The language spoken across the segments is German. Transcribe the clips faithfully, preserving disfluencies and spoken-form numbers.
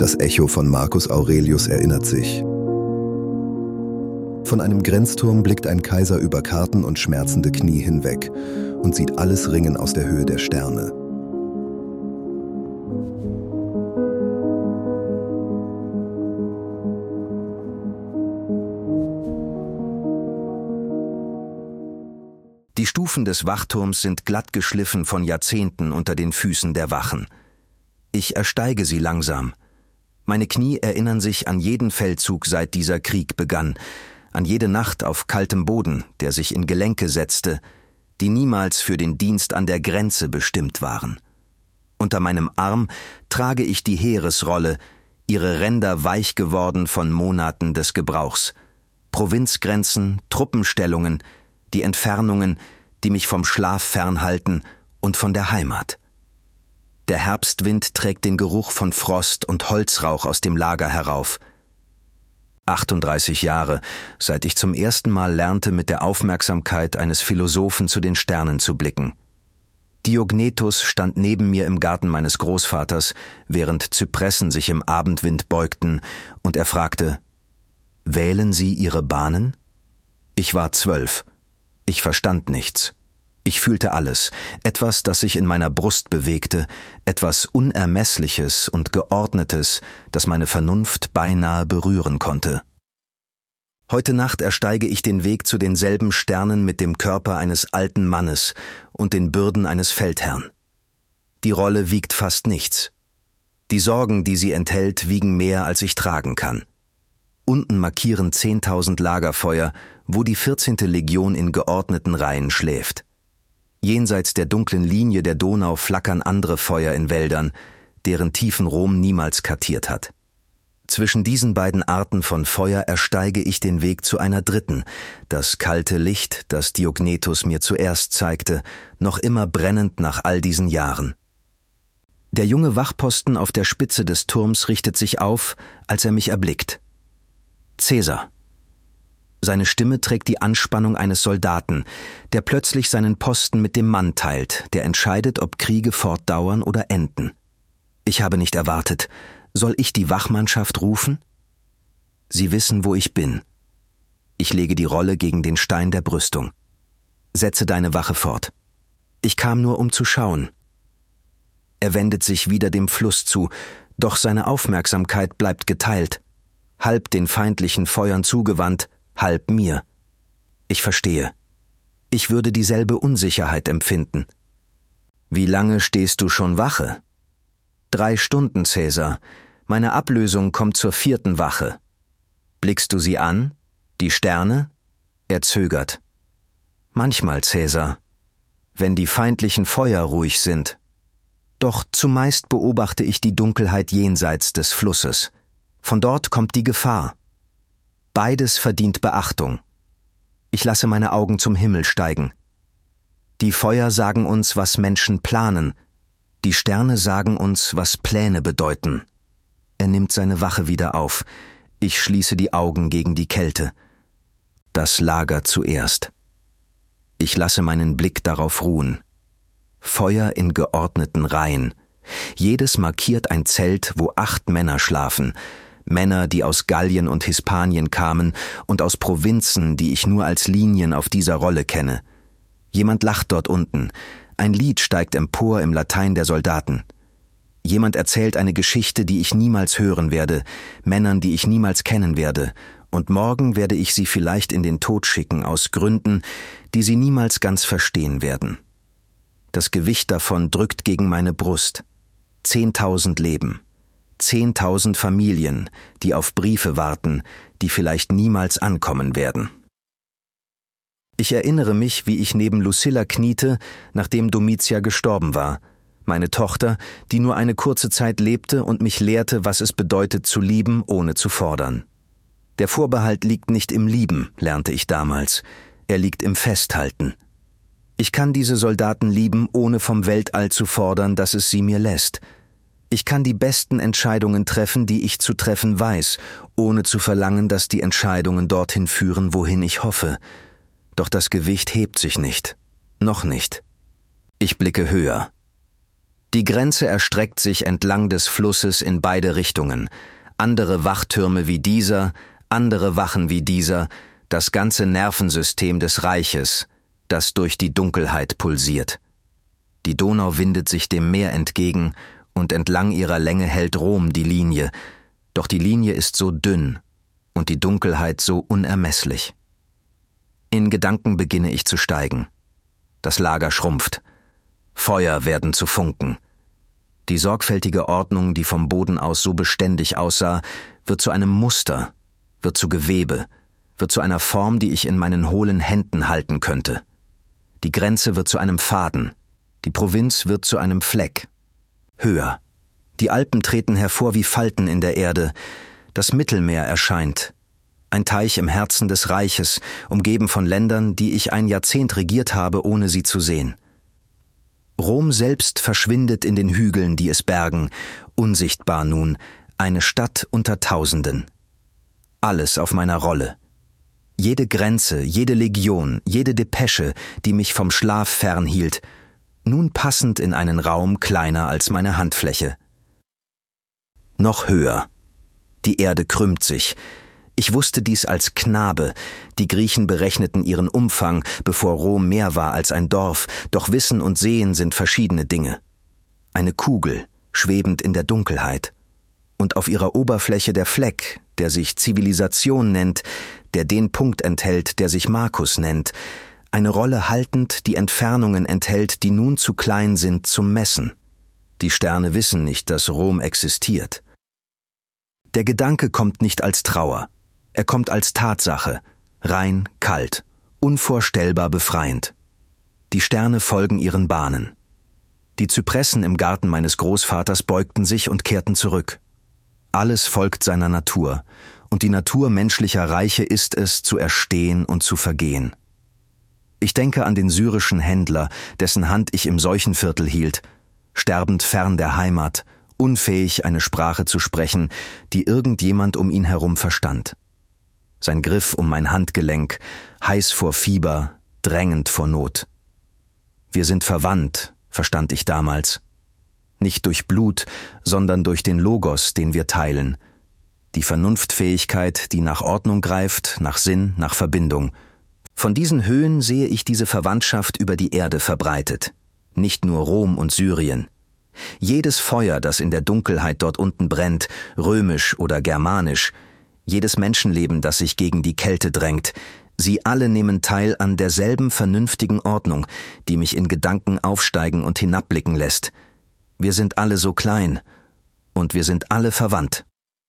Das Echo von Marcus Aurelius erinnert sich. Von einem Grenzturm blickt ein Kaiser über Karten und schmerzende Knie hinweg und sieht alles Ringen aus der Höhe der Sterne. Die Stufen des Wachturms sind glatt geschliffen von Jahrzehnten unter den Füßen der Wachen. Ich ersteige sie langsam. Meine Knie erinnern sich an jeden Feldzug, seit dieser Krieg begann, an jede Nacht auf kaltem Boden, der sich in Gelenke setzte, die niemals für den Dienst an der Grenze bestimmt waren. Unter meinem Arm trage ich die Heeresrolle, ihre Ränder weich geworden von Monaten des Gebrauchs. Provinzgrenzen, Truppenstellungen, die Entfernungen, die mich vom Schlaf fernhalten und von der Heimat. Der Herbstwind trägt den Geruch von Frost und Holzrauch aus dem Lager herauf. achtunddreißig Jahre, seit ich zum ersten Mal lernte, mit der Aufmerksamkeit eines Philosophen zu den Sternen zu blicken. Diognetus stand neben mir im Garten meines Großvaters, während Zypressen sich im Abendwind beugten, und er fragte: »Wählen Sie Ihre Bahnen?« Ich war zwölf. Ich verstand nichts. Ich fühlte alles, etwas, das sich in meiner Brust bewegte, etwas Unermessliches und Geordnetes, das meine Vernunft beinahe berühren konnte. Heute Nacht ersteige ich den Weg zu denselben Sternen mit dem Körper eines alten Mannes und den Bürden eines Feldherrn. Die Rolle wiegt fast nichts. Die Sorgen, die sie enthält, wiegen mehr, als ich tragen kann. Unten markieren zehntausend Lagerfeuer, wo die vierzehnte Legion in geordneten Reihen schläft. Jenseits der dunklen Linie der Donau flackern andere Feuer in Wäldern, deren Tiefen Rom niemals kartiert hat. Zwischen diesen beiden Arten von Feuer ersteige ich den Weg zu einer dritten, das kalte Licht, das Diognetus mir zuerst zeigte, noch immer brennend nach all diesen Jahren. Der junge Wachposten auf der Spitze des Turms richtet sich auf, als er mich erblickt. Caesar. Seine Stimme trägt die Anspannung eines Soldaten, der plötzlich seinen Posten mit dem Mann teilt, der entscheidet, ob Kriege fortdauern oder enden. Ich habe nicht erwartet. Soll ich die Wachmannschaft rufen? Sie wissen, wo ich bin. Ich lege die Rolle gegen den Stein der Brüstung. Setze deine Wache fort. Ich kam nur, um zu schauen. Er wendet sich wieder dem Fluss zu, doch seine Aufmerksamkeit bleibt geteilt. Halb den feindlichen Feuern zugewandt, halb mir. Ich verstehe. Ich würde dieselbe Unsicherheit empfinden. Wie lange stehst du schon Wache? Drei Stunden, Caesar. Meine Ablösung kommt zur vierten Wache. Blickst du sie an? Die Sterne? Er zögert. Manchmal, Caesar. Wenn die feindlichen Feuer ruhig sind. Doch zumeist beobachte ich die Dunkelheit jenseits des Flusses. Von dort kommt die Gefahr. Beides verdient Beachtung. Ich lasse meine Augen zum Himmel steigen. Die Feuer sagen uns, was Menschen planen. Die Sterne sagen uns, was Pläne bedeuten. Er nimmt seine Wache wieder auf. Ich schließe die Augen gegen die Kälte. Das Lager zuerst. Ich lasse meinen Blick darauf ruhen. Feuer in geordneten Reihen. Jedes markiert ein Zelt, wo acht Männer schlafen. Männer, die aus Gallien und Hispanien kamen und aus Provinzen, die ich nur als Linien auf dieser Rolle kenne. Jemand lacht dort unten. Ein Lied steigt empor im Latein der Soldaten. Jemand erzählt eine Geschichte, die ich niemals hören werde, Männern, die ich niemals kennen werde, und morgen werde ich sie vielleicht in den Tod schicken aus Gründen, die sie niemals ganz verstehen werden. Das Gewicht davon drückt gegen meine Brust. Zehntausend Leben. Zehntausend Familien, die auf Briefe warten, die vielleicht niemals ankommen werden. Ich erinnere mich, wie ich neben Lucilla kniete, nachdem Domitia gestorben war, meine Tochter, die nur eine kurze Zeit lebte und mich lehrte, was es bedeutet zu lieben, ohne zu fordern. Der Vorbehalt liegt nicht im Lieben, lernte ich damals, er liegt im Festhalten. Ich kann diese Soldaten lieben, ohne vom Weltall zu fordern, dass es sie mir lässt. Ich kann die besten Entscheidungen treffen, die ich zu treffen weiß, ohne zu verlangen, dass die Entscheidungen dorthin führen, wohin ich hoffe. Doch das Gewicht hebt sich nicht. Noch nicht. Ich blicke höher. Die Grenze erstreckt sich entlang des Flusses in beide Richtungen. Andere Wachtürme wie dieser, andere Wachen wie dieser, das ganze Nervensystem des Reiches, das durch die Dunkelheit pulsiert. Die Donau windet sich dem Meer entgegen, und entlang ihrer Länge hält Rom die Linie, doch die Linie ist so dünn und die Dunkelheit so unermesslich. In Gedanken beginne ich zu steigen. Das Lager schrumpft. Feuer werden zu Funken. Die sorgfältige Ordnung, die vom Boden aus so beständig aussah, wird zu einem Muster, wird zu Gewebe, wird zu einer Form, die ich in meinen hohlen Händen halten könnte. Die Grenze wird zu einem Faden, die Provinz wird zu einem Fleck. Höher. Die Alpen treten hervor wie Falten in der Erde. Das Mittelmeer erscheint. Ein Teich im Herzen des Reiches, umgeben von Ländern, die ich ein Jahrzehnt regiert habe, ohne sie zu sehen. Rom selbst verschwindet in den Hügeln, die es bergen, unsichtbar nun, eine Stadt unter Tausenden. Alles auf meiner Rolle. Jede Grenze, jede Legion, jede Depesche, die mich vom Schlaf fernhielt, nun passend in einen Raum kleiner als meine Handfläche. Noch höher. Die Erde krümmt sich. Ich wusste dies als Knabe. Die Griechen berechneten ihren Umfang, bevor Rom mehr war als ein Dorf, doch Wissen und Sehen sind verschiedene Dinge. Eine Kugel, schwebend in der Dunkelheit. Und auf ihrer Oberfläche der Fleck, der sich Zivilisation nennt, der den Punkt enthält, der sich Markus nennt, eine Rolle haltend, die Entfernungen enthält, die nun zu klein sind zum Messen. Die Sterne wissen nicht, dass Rom existiert. Der Gedanke kommt nicht als Trauer. Er kommt als Tatsache, rein, kalt, unvorstellbar befreiend. Die Sterne folgen ihren Bahnen. Die Zypressen im Garten meines Großvaters beugten sich und kehrten zurück. Alles folgt seiner Natur, und die Natur menschlicher Reiche ist es, zu erstehen und zu vergehen. Ich denke an den syrischen Händler, dessen Hand ich im Seuchenviertel hielt, sterbend fern der Heimat, unfähig, eine Sprache zu sprechen, die irgendjemand um ihn herum verstand. Sein Griff um mein Handgelenk, heiß vor Fieber, drängend vor Not. Wir sind verwandt, verstand ich damals. Nicht durch Blut, sondern durch den Logos, den wir teilen. Die Vernunftfähigkeit, die nach Ordnung greift, nach Sinn, nach Verbindung. Von diesen Höhen sehe ich diese Verwandtschaft über die Erde verbreitet. Nicht nur Rom und Syrien. Jedes Feuer, das in der Dunkelheit dort unten brennt, römisch oder germanisch, jedes Menschenleben, das sich gegen die Kälte drängt, sie alle nehmen teil an derselben vernünftigen Ordnung, die mich in Gedanken aufsteigen und hinabblicken lässt. Wir sind alle so klein und wir sind alle verwandt.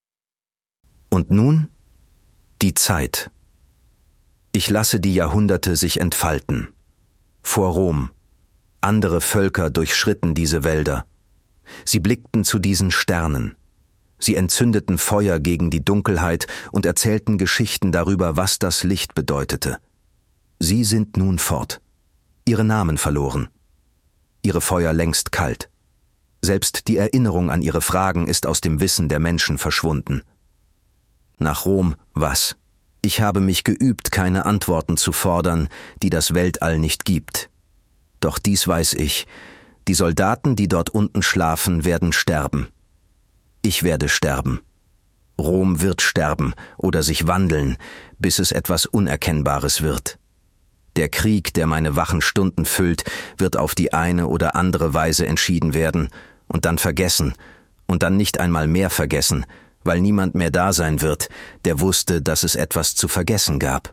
Und nun die Zeit. Ich lasse die Jahrhunderte sich entfalten. Vor Rom. Andere Völker durchschritten diese Wälder. Sie blickten zu diesen Sternen. Sie entzündeten Feuer gegen die Dunkelheit und erzählten Geschichten darüber, was das Licht bedeutete. Sie sind nun fort. Ihre Namen verloren. Ihre Feuer längst kalt. Selbst die Erinnerung an ihre Fragen ist aus dem Wissen der Menschen verschwunden. Nach Rom was? Ich habe mich geübt, keine Antworten zu fordern, die das Weltall nicht gibt. Doch dies weiß ich, die Soldaten, die dort unten schlafen, werden sterben. Ich werde sterben. Rom wird sterben oder sich wandeln, bis es etwas Unerkennbares wird. Der Krieg, der meine wachen Stunden füllt, wird auf die eine oder andere Weise entschieden werden und dann vergessen und dann nicht einmal mehr vergessen, weil niemand mehr da sein wird, der wusste, dass es etwas zu vergessen gab.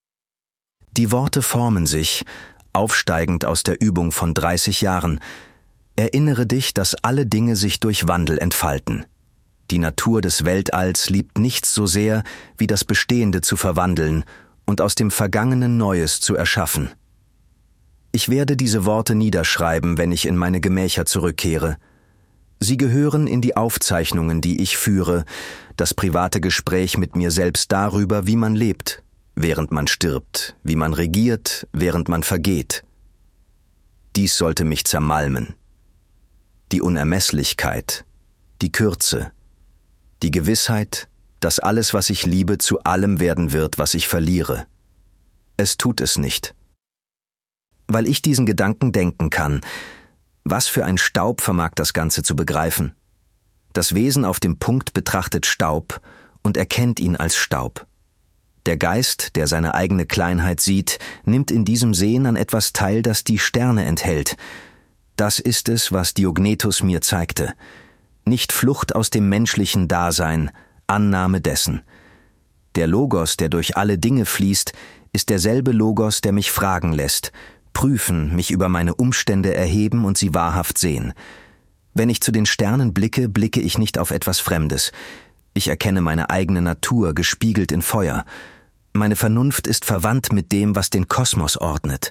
Die Worte formen sich, aufsteigend aus der Übung von dreißig Jahren. Erinnere dich, dass alle Dinge sich durch Wandel entfalten. Die Natur des Weltalls liebt nichts so sehr, wie das Bestehende zu verwandeln und aus dem Vergangenen Neues zu erschaffen. Ich werde diese Worte niederschreiben, wenn ich in meine Gemächer zurückkehre. Sie gehören in die Aufzeichnungen, die ich führe, das private Gespräch mit mir selbst darüber, wie man lebt, während man stirbt, wie man regiert, während man vergeht. Dies sollte mich zermalmen. Die Unermesslichkeit, die Kürze, die Gewissheit, dass alles, was ich liebe, zu allem werden wird, was ich verliere. Es tut es nicht. Weil ich diesen Gedanken denken kann, Was für ein Staub vermag das Ganze zu begreifen? Das Wesen auf dem Punkt betrachtet Staub und erkennt ihn als Staub. Der Geist, der seine eigene Kleinheit sieht, nimmt in diesem Sehen an etwas teil, das die Sterne enthält. Das ist es, was Diognetus mir zeigte. Nicht Flucht aus dem menschlichen Dasein, Annahme dessen. Der Logos, der durch alle Dinge fließt, ist derselbe Logos, der mich fragen lässt, prüfen, mich über meine Umstände erheben und sie wahrhaft sehen. Wenn ich zu den Sternen blicke, blicke ich nicht auf etwas Fremdes. Ich erkenne meine eigene Natur, gespiegelt in Feuer. Meine Vernunft ist verwandt mit dem, was den Kosmos ordnet.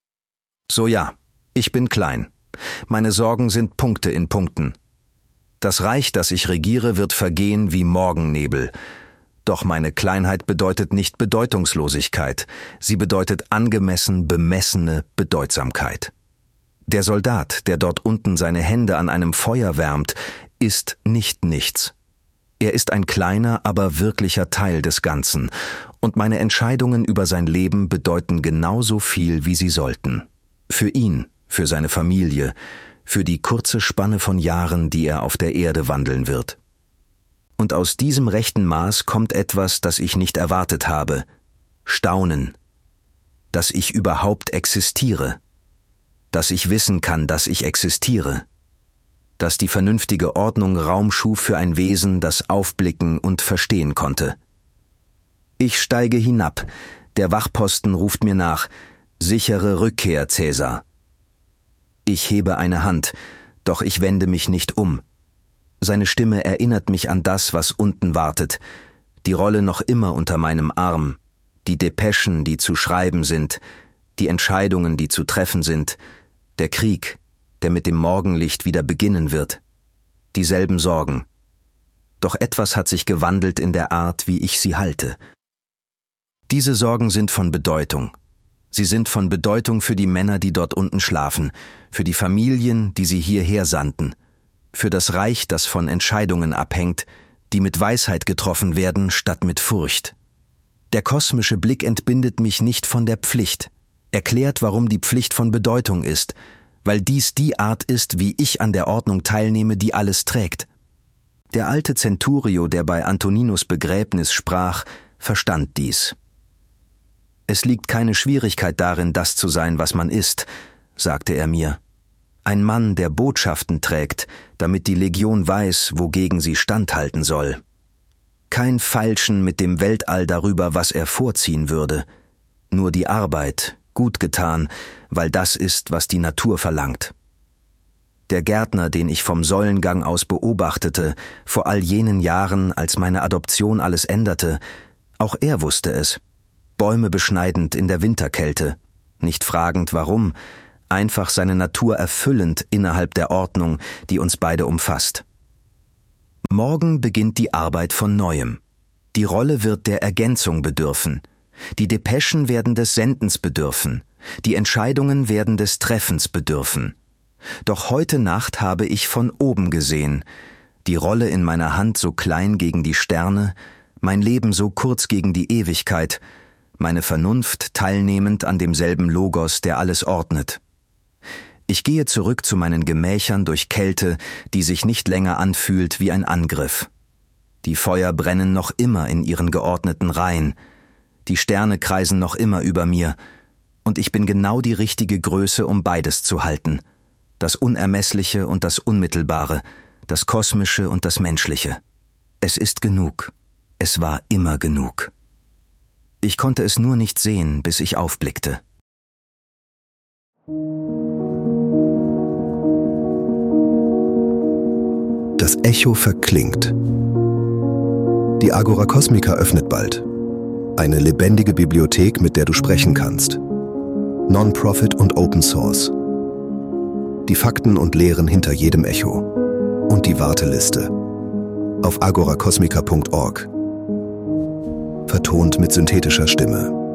So ja, ich bin klein. Meine Sorgen sind Punkte in Punkten. Das Reich, das ich regiere, wird vergehen wie Morgennebel. Doch meine Kleinheit bedeutet nicht Bedeutungslosigkeit. Sie bedeutet angemessen bemessene Bedeutsamkeit. Der Soldat, der dort unten seine Hände an einem Feuer wärmt, ist nicht nichts. Er ist ein kleiner, aber wirklicher Teil des Ganzen, und meine Entscheidungen über sein Leben bedeuten genauso viel, wie sie sollten. Für ihn, für seine Familie, für die kurze Spanne von Jahren, die er auf der Erde wandeln wird. Und aus diesem rechten Maß kommt etwas, das ich nicht erwartet habe: Staunen, dass ich überhaupt existiere, dass ich wissen kann, dass ich existiere, dass die vernünftige Ordnung Raum schuf für ein Wesen, das aufblicken und verstehen konnte. Ich steige hinab, der Wachposten ruft mir nach: Sichere Rückkehr, Cäsar. Ich hebe eine Hand, doch ich wende mich nicht um. Seine Stimme erinnert mich an das, was unten wartet, die Rolle noch immer unter meinem Arm, die Depeschen, die zu schreiben sind, die Entscheidungen, die zu treffen sind, der Krieg, der mit dem Morgenlicht wieder beginnen wird, dieselben Sorgen. Doch etwas hat sich gewandelt in der Art, wie ich sie halte. Diese Sorgen sind von Bedeutung. Sie sind von Bedeutung für die Männer, die dort unten schlafen, für die Familien, die sie hierher sandten, für das Reich, das von Entscheidungen abhängt, die mit Weisheit getroffen werden, statt mit Furcht. Der kosmische Blick entbindet mich nicht von der Pflicht, erklärt, warum die Pflicht von Bedeutung ist, weil dies die Art ist, wie ich an der Ordnung teilnehme, die alles trägt. Der alte Centurio, der bei Antoninus Begräbnis sprach, verstand dies. Es liegt keine Schwierigkeit darin, das zu sein, was man ist, sagte er mir. Ein Mann, der Botschaften trägt, damit die Legion weiß, wogegen sie standhalten soll. Kein Feilschen mit dem Weltall darüber, was er vorziehen würde. Nur die Arbeit, gut getan, weil das ist, was die Natur verlangt. Der Gärtner, den ich vom Säulengang aus beobachtete, vor all jenen Jahren, als meine Adoption alles änderte, auch er wusste es. Bäume beschneidend in der Winterkälte, nicht fragend warum, einfach seine Natur erfüllend innerhalb der Ordnung, die uns beide umfasst. Morgen beginnt die Arbeit von Neuem. Die Rolle wird der Ergänzung bedürfen. Die Depeschen werden des Sendens bedürfen. Die Entscheidungen werden des Treffens bedürfen. Doch heute Nacht habe ich von oben gesehen, die Rolle in meiner Hand so klein gegen die Sterne, mein Leben so kurz gegen die Ewigkeit, meine Vernunft teilnehmend an demselben Logos, der alles ordnet. Ich gehe zurück zu meinen Gemächern durch Kälte, die sich nicht länger anfühlt wie ein Angriff. Die Feuer brennen noch immer in ihren geordneten Reihen, die Sterne kreisen noch immer über mir, und ich bin genau die richtige Größe, um beides zu halten, das Unermessliche und das Unmittelbare, das Kosmische und das Menschliche. Es ist genug, es war immer genug. Ich konnte es nur nicht sehen, bis ich aufblickte. Das Echo verklingt. Die Agora Cosmica öffnet bald. Eine lebendige Bibliothek, mit der du sprechen kannst. Non-Profit und Open Source. Die Fakten und Lehren hinter jedem Echo. Und die Warteliste. Auf agora cosmica punkt org. Vertont mit synthetischer Stimme.